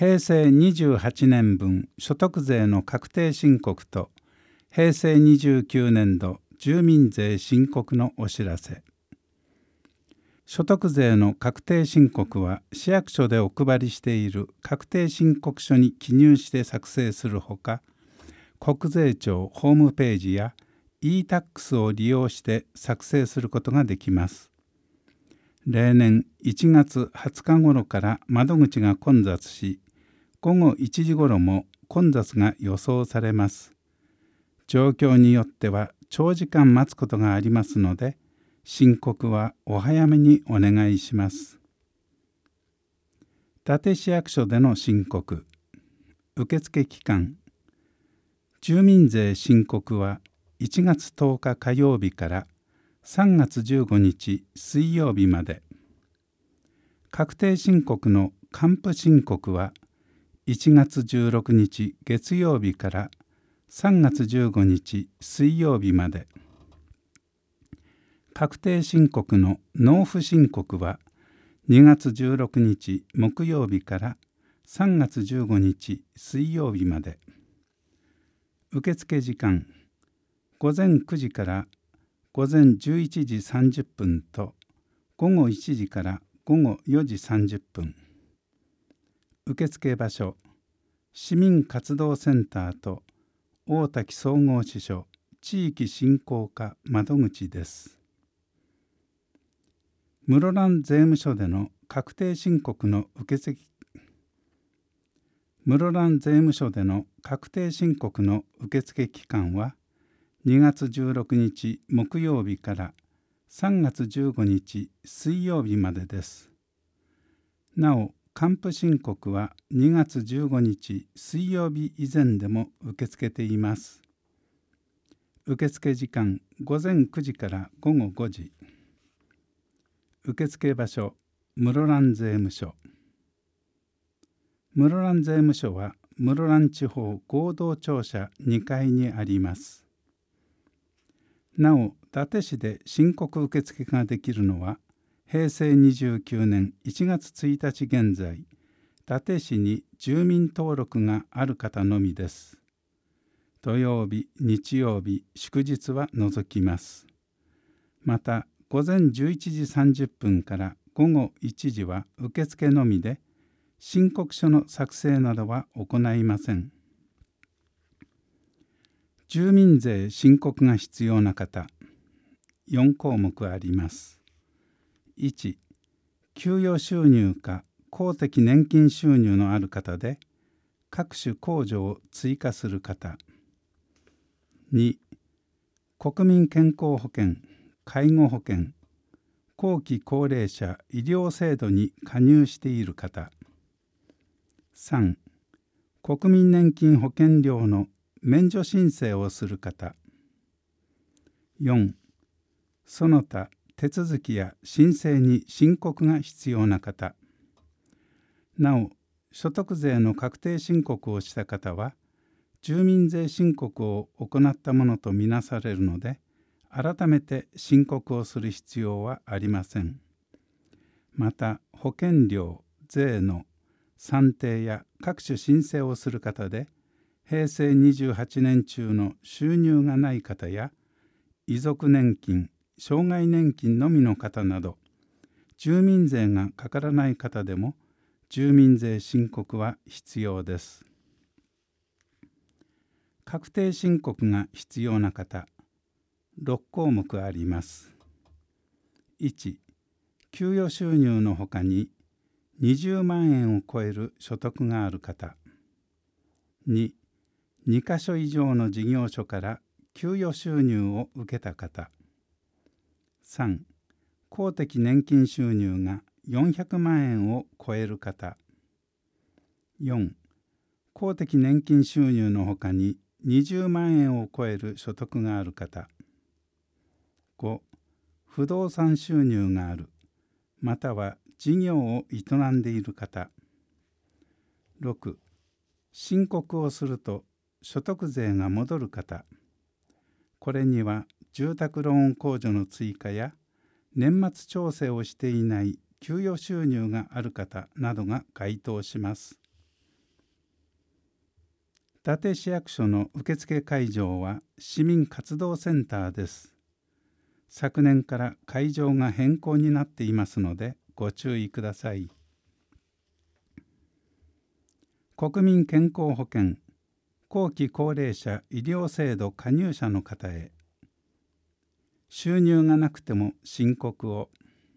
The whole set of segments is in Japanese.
平成28年分所得税の確定申告と平成29年度住民税申告のお知らせ。所得税の確定申告は市役所でお配りしている確定申告書に記入して作成するほか、国税庁ホームページや e-tax を利用して作成することができます。例年1月20日頃から窓口が混雑し、午後1時頃も混雑が予想されます。状況によっては長時間待つことがありますので、申告はお早めにお願いします。伊達市役所での申告。受付期間。住民税申告は1月10日火曜日から3月15日水曜日まで。確定申告の還付申告は1月16日月曜日から3月15日水曜日まで。確定申告の納付申告は2月16日木曜日から3月15日水曜日まで。受付時間、午前9時から午前11時30分と午後1時から午後4時30分。受付場所、市民活動センターと大滝総合支所地域振興課窓口です。室蘭税務署での確定申告の受付期間は2月16日木曜日から3月15日水曜日までです。なお、還付申告は2月15日水曜日以前でも受け付けています。受付時間、午前9時から午後5時。受付場所、室蘭税務署。室蘭税務署は室蘭地方合同庁舎2階にあります。なお、伊達市で申告受付ができるのは平成29年1月1日現在、伊達市に住民登録がある方のみです。土曜日、日曜日、祝日は除きます。また、午前11時30分から午後1時は受付のみで、申告書の作成などは行いません。住民税申告が必要な方、4項目あります。1、給与収入か公的年金収入のある方で、各種控除を追加する方。2、国民健康保険、介護保険、後期高齢者医療制度に加入している方。3、国民年金保険料の免除申請をする方。4、その他手続きや申請に申告が必要な方。なお、所得税の確定申告をした方は、住民税申告を行ったものとみなされるので、改めて申告をする必要はありません。また、保険料、税の算定や各種申請をする方で、平成28年中の収入がない方や、遺族年金、障害年金のみの方など、住民税がかからない方でも、住民税申告は必要です。確定申告が必要な方、6項目あります。1、給与収入のほかに20万円を超える所得がある方。2、2カ所以上の事業所から給与収入を受けた方。3、公的年金収入が400万円を超える方。4、公的年金収入のほかに20万円を超える所得がある方。5、不動産収入がある、または事業を営んでいる方。6、申告をすると所得税が戻る方。これには住宅ローン控除の追加や年末調整をしていない給与収入がある方などが該当します。 伊達市役所の受付会場は市民活動センターです。昨年から会場が変更になっていますのでご注意ください。国民健康保険後期高齢者医療制度加入者の方へ、収入がなくても申告を。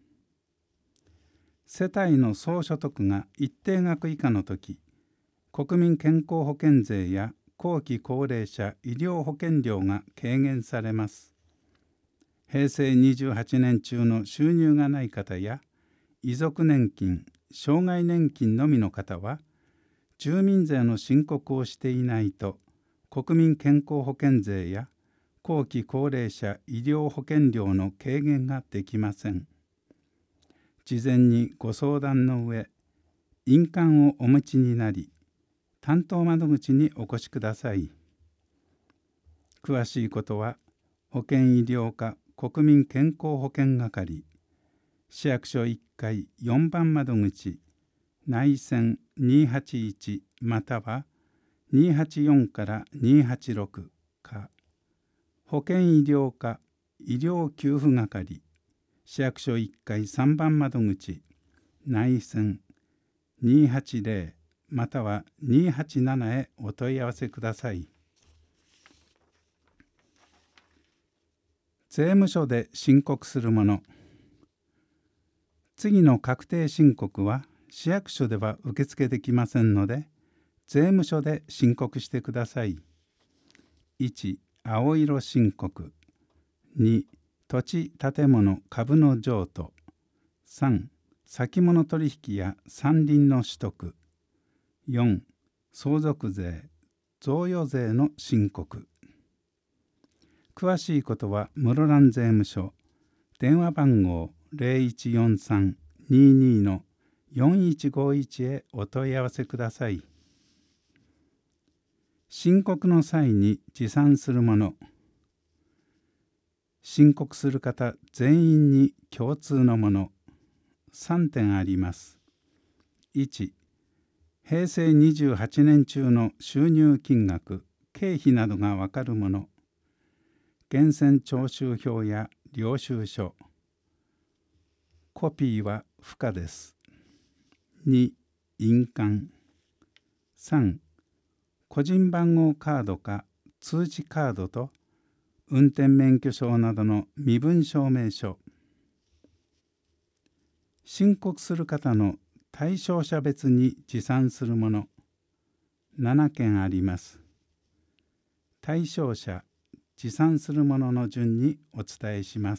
世帯の総所得が一定額以下のとき、国民健康保険税や後期高齢者医療保険料が軽減されます。平成28年中の収入がない方や遺族年金、障害年金のみの方は、住民税の申告をしていないと国民健康保険税や後期高齢者医療保険料の軽減ができません。事前にご相談の上、印鑑をお持ちになり、担当窓口にお越しください。詳しいことは保険医療課国民健康保険係、市役所1階4番窓口、内線281または284から286か、保険医療課医療給付係、市役所1階3番窓口、内線280または287へお問い合わせください。税務署で申告するもの。次の確定申告は市役所では受付できませんので、税務署で申告してください。1、青色申告。2、土地建物株の譲渡。3、先物取引や山林の取得。4、相続税、贈与税の申告。詳しいことは室蘭税務署、電話番号0143-22-4151へお問い合わせください。申告の際に持参するもの。申告する方全員に共通のもの。3点あります。1、平成28年中の収入金額、経費などがわかるもの。源泉徴収票や領収書。コピーは不可です。2、印鑑。3、個人番号カードか通知カードと運転免許証などの身分証明書。申告する方の対象者別に持参するもの。7件あります。対象者、持参するものの順にお伝えします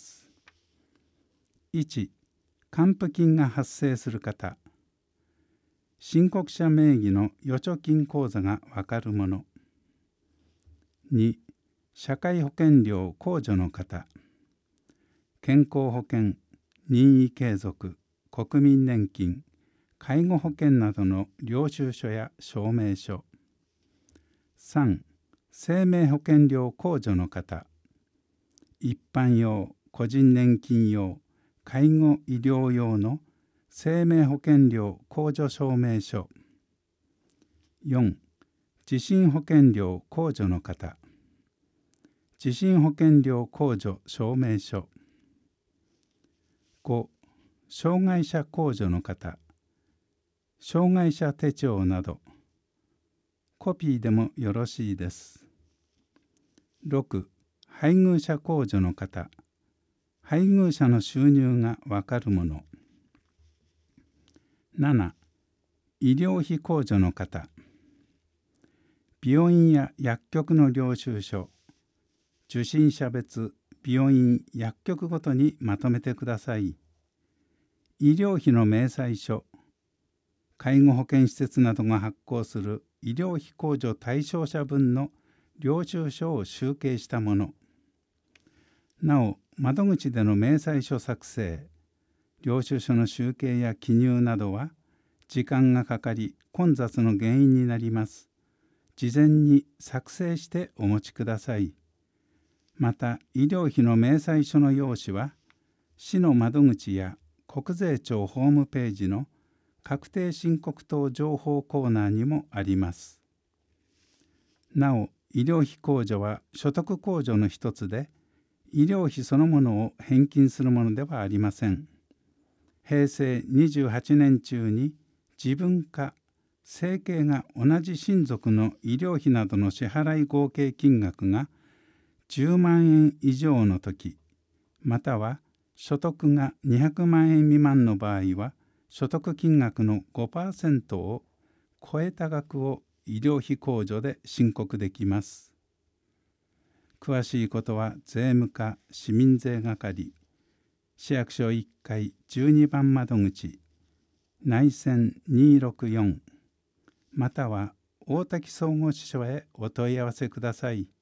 。1、還付金が発生する方。申告者名義の預貯金口座がわかるもの。2、社会保険料控除の方。健康保険、任意継続、国民年金、介護保険などの領収書や証明書。3、生命保険料控除の方。一般用、個人年金用、介護医療用の生命保険料控除証明書。4、地震保険料控除の方。地震保険料控除証明書。5、障害者控除の方。障害者手帳など。コピーでもよろしいです。6、配偶者控除の方。配偶者の収入がわかるもの。7、医療費控除の方。病院や薬局の領収書、受診者別、病院、薬局ごとにまとめてください。医療費の明細書、介護保険施設などが発行する医療費控除対象者分の領収書を集計したもの。なお、窓口での明細書作成、領収書の集計や記入などは時間がかかり混雑の原因になります。事前に作成してお持ちください。また、医療費の明細書の用紙は市の窓口や国税庁ホームページの確定申告等情報コーナーにもあります。 なお、医療費控除は所得控除の一つで、医療費そのものを返金するものではありません。平成28年中に自分か生計が同じ親族の医療費などの支払い合計金額が10万円以上の時、または所得が200万円未満の場合は、所得金額の 5% を超えた額を医療費控除で申告できます。詳しいことは税務課市民税係市役所1階12番窓口内線264または大滝総合支所へお問い合わせください。